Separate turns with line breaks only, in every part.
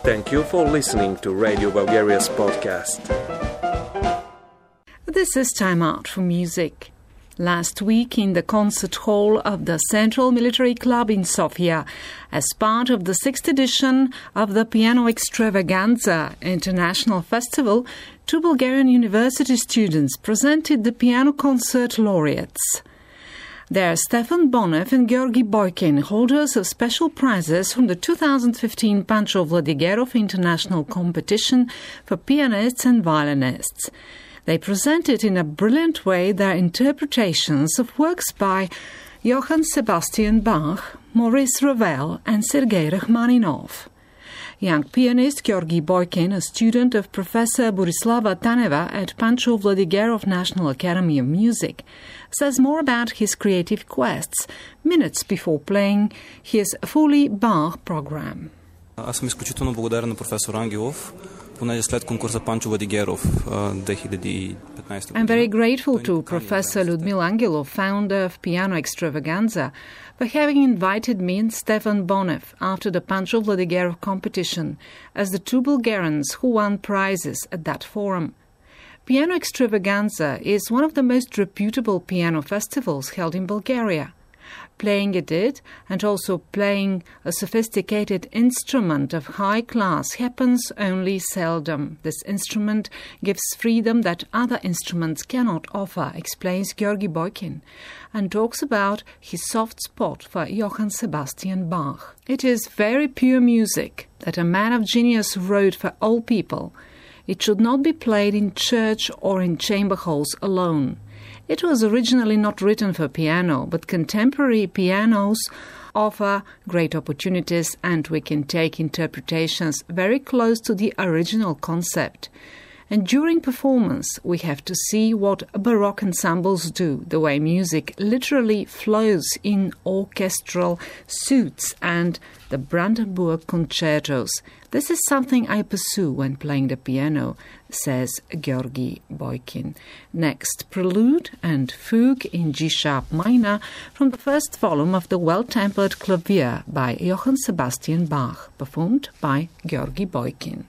Thank you for listening to Radio Bulgaria's podcast.
This is Time Out for Music. Last week in the concert hall of the Central Military Club in Sofia, as part of the 6th edition of the Piano Extravaganza International Festival, 2 Bulgarian university students presented the piano concert laureates. They are Stefan Bonev and Georgi Boykin, holders of special prizes from the 2015 Pancho Vladigerov International Competition for pianists and violinists. They presented in a brilliant way their interpretations of works by Johann Sebastian Bach, Maurice Ravel and Sergei Rachmaninov. Young pianist Georgi Boykin, a student of Professor Borislava Taneva at Pancho Vladigerov National Academy of Music, says more about his creative quests minutes before playing his fully Bach program.
Аз съм изключително благодарен на професор Ангелов, понеже след конкурса Панчо Владигеров 2015
I'm very grateful to Professor Ludmil Angelov, founder of Piano Extravaganza, for having invited me and Stefan Bonev after the Pancho Vladigerov competition as the 2 Bulgarians who won prizes at that forum. Piano Extravaganza is one of the most reputable piano festivals held in Bulgaria. Playing at it, and also playing a sophisticated instrument of high class, happens only seldom. This instrument gives freedom that other instruments cannot offer, explains Georgi Boykin, and talks about his soft spot for Johann Sebastian Bach. It is very pure music that a man of genius wrote for all people. It should not be played in church or in chamber halls alone. It was originally not written for piano, but contemporary pianos offer great opportunities and we can take interpretations very close to the original concept. And during performance, we have to see what Baroque ensembles do, the way music literally flows in orchestral suites and the Brandenburg concertos. This is something I pursue when playing the piano, says Georgi Boykin. Next, Prelude and Fugue in G-sharp minor from the first volume of the Well-Tempered Clavier by Johann Sebastian Bach, performed by Georgi Boykin.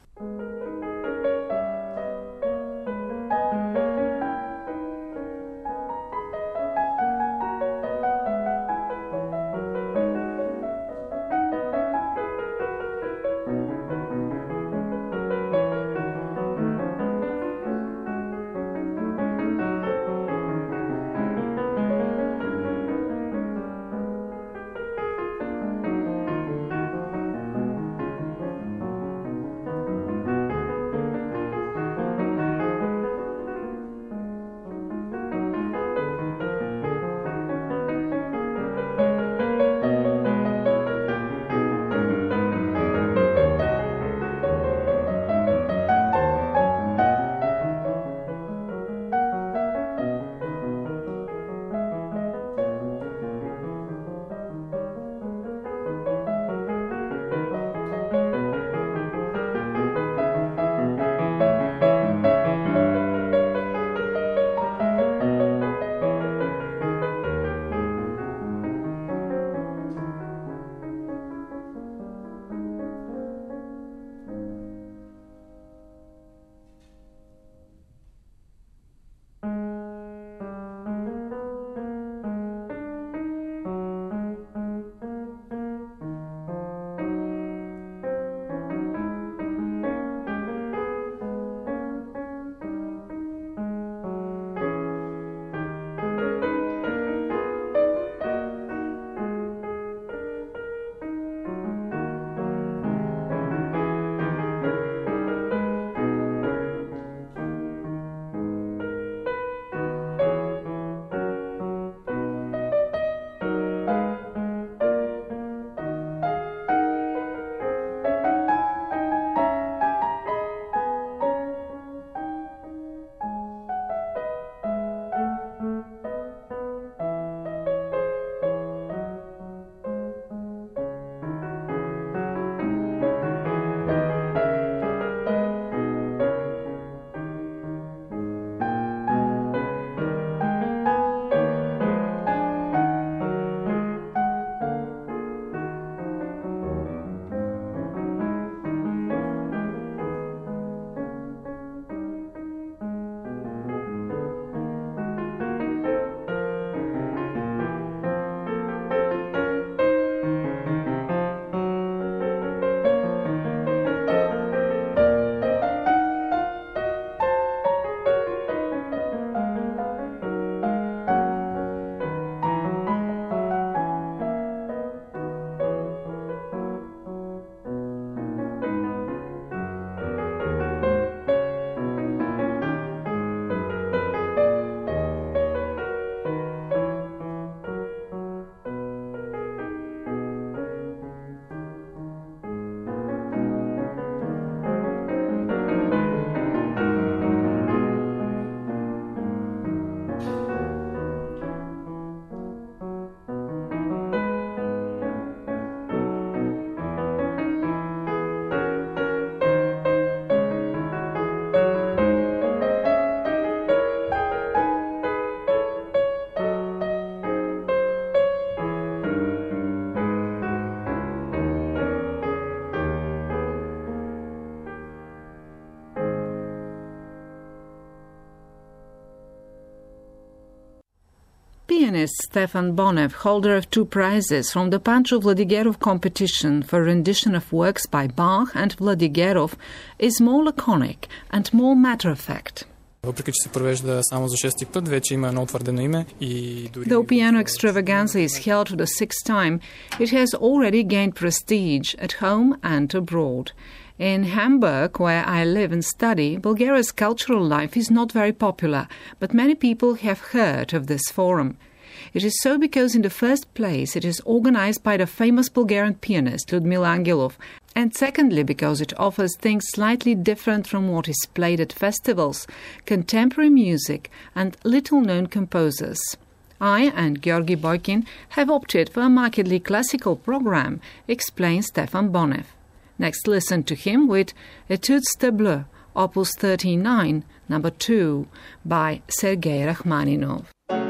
pianist Stefan Bonev, holder of 2 prizes from the Pancho Vladigerov competition for rendition of works by Bach and Vladigerov, is more laconic and more matter-of-fact.
Въпреки, че се провежда само за 6-ти път, вече има едно утвърдено име и дори...
Though Piano Extravaganza is held for the 6th time, it has already gained prestige at home and abroad. In Hamburg, where I live and study, Bulgaria's cultural life is not very popular, but many people have heard of this forum. It is so because in the first place it is organized by the famous Bulgarian pianist Lyudmila Angelov, and secondly because it offers things slightly different from what is played at festivals, contemporary music and little-known composers. I and Georgi Boykin have opted for a markedly classical program, explains Stefan Bonev. Next, listen to him with Etudes de Bleu, Opus 39, number 2, by Sergei Rachmaninov.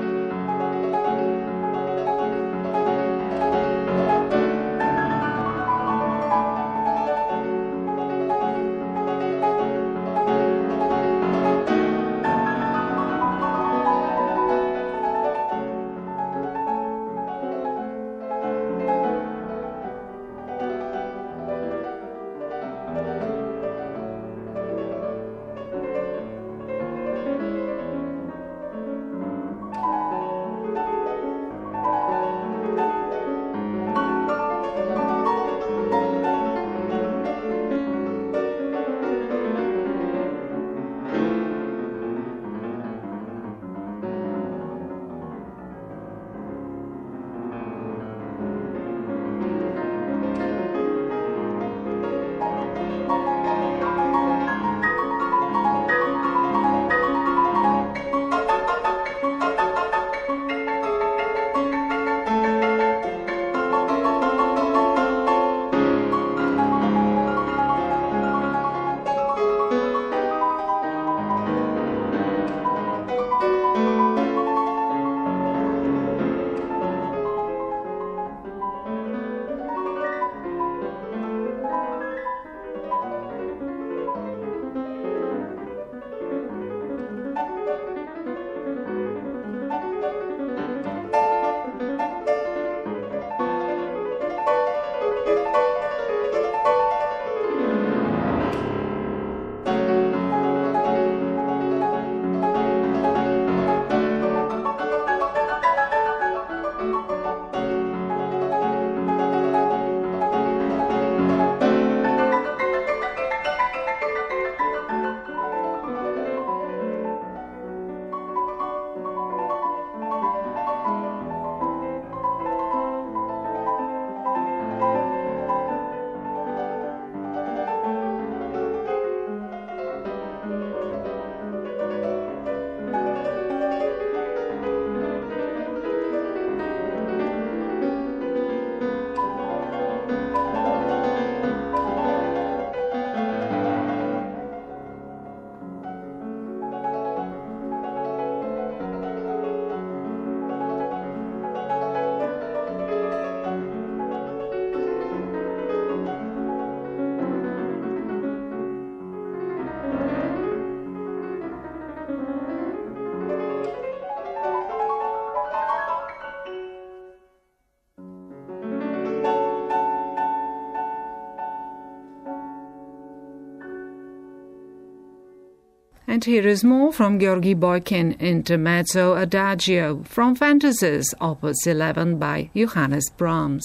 And here is more from Georgi Boykin, Intermezzo Adagio, from Fantasies, Opus 11 by Johannes Brahms.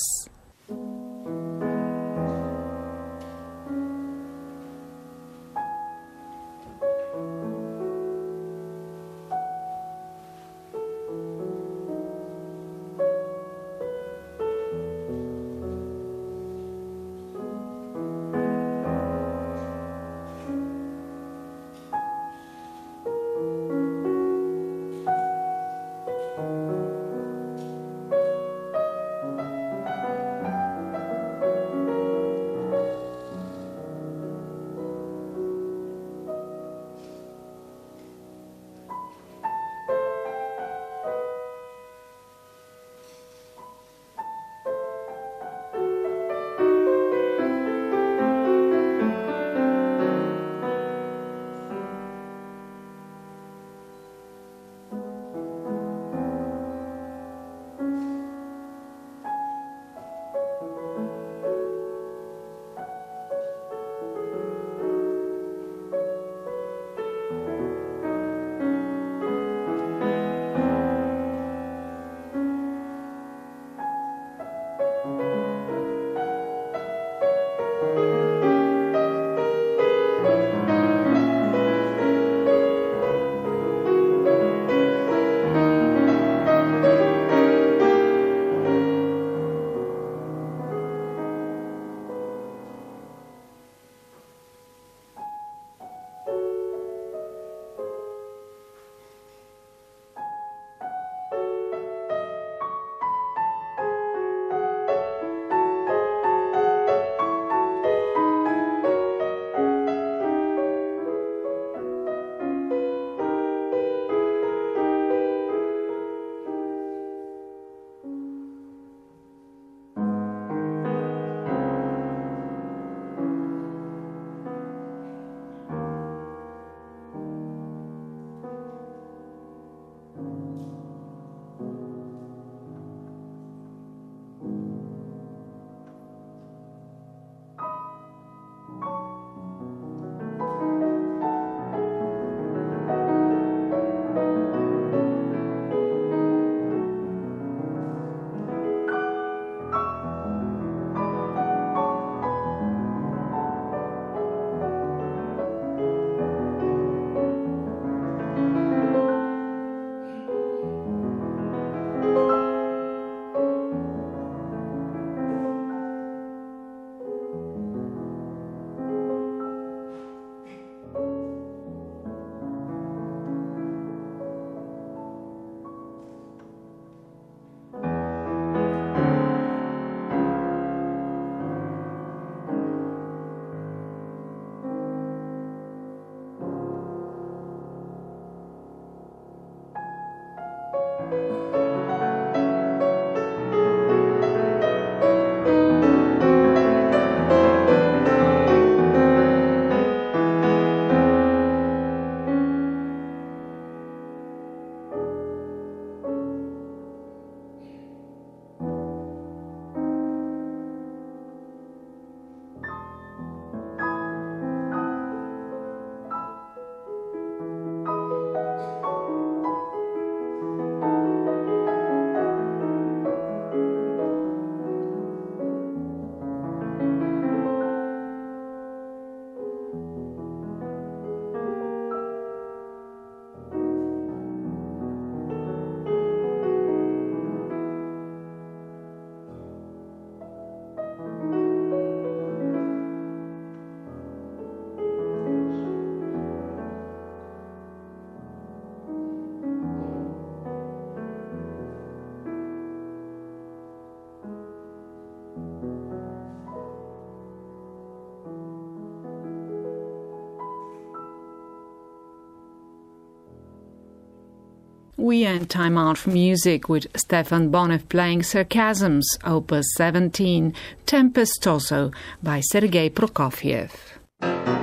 We end Time Out for Music with Stefan Bonev playing Sarcasms, Opus 17, Tempestoso by Sergei Prokofiev.